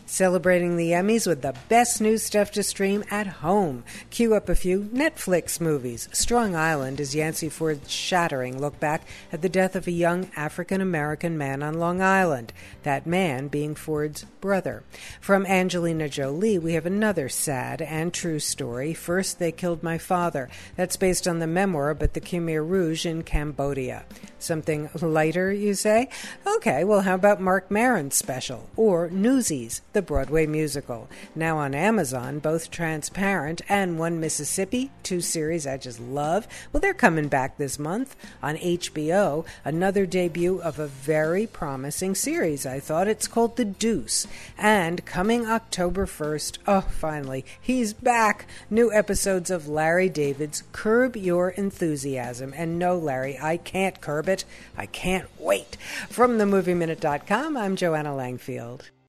Celebrating the Emmys with the best new stuff to stream at home. Cue up a few Netflix movies. Strong Island is Yancey Ford's shattering look back at the death of a young African-American man on Long Island, that man being Ford's brother. From Angelina Jolie, we have another sad and true story. First, They Killed My Father. That's based on the memoir but the Khmer Rouge in Cambodia. Something lighter, you say? Okay, well, how about Marc Maron's special? Or Newsies, the Broadway musical. Now on Amazon, both Transparent and One Mississippi, two series I just love. Well, they're coming back this month. On HBO, another debut of a very promising series, I thought. It's called The Deuce. And coming October 1st, oh, finally, he's back. New episodes of Larry David's Curb Your Enthusiasm. And no, Larry, I can't curb it. I can't wait. From themovieminute.com, I'm Joanna Langfield.